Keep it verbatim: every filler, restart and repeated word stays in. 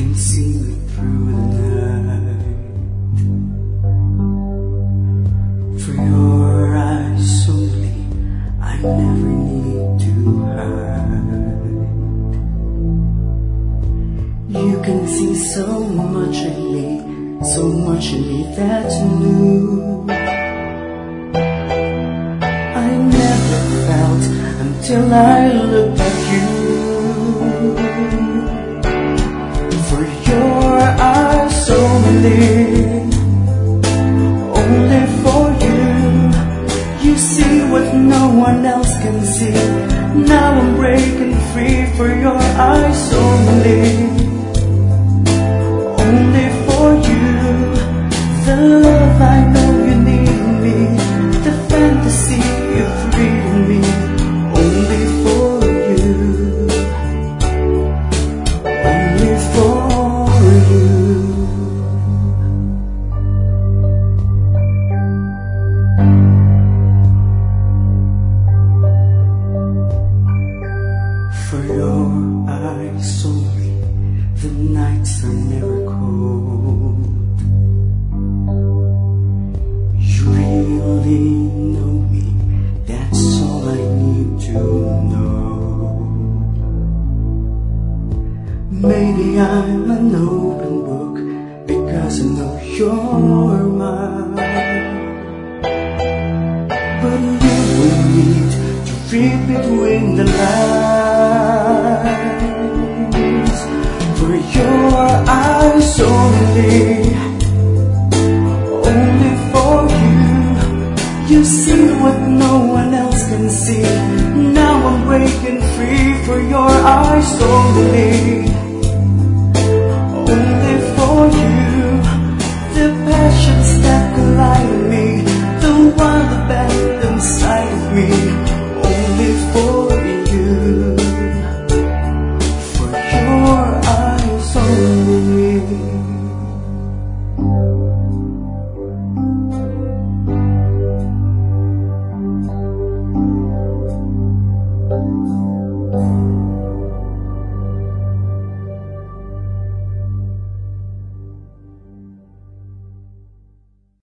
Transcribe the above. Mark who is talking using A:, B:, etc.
A: can see me through the night. For your eyes only, I never need to hide. You can see so much in me, so much in me that's new. I never felt until I looked at you. For your eyes only, only for you. You see what no one else can see. Now I'm breaking free for your eyes only, only for you. The love I know you need me, the fantasy of freeing me, only for you, only for you. For your eyes only, the nights are never cold. You really know me, that's all I need to know. Maybe I'm an open book because I know you're mine, but you will need to read between the lines. For your eyes only, only for you. You see what no one else can see. Now I'm breaking free for your eyes only.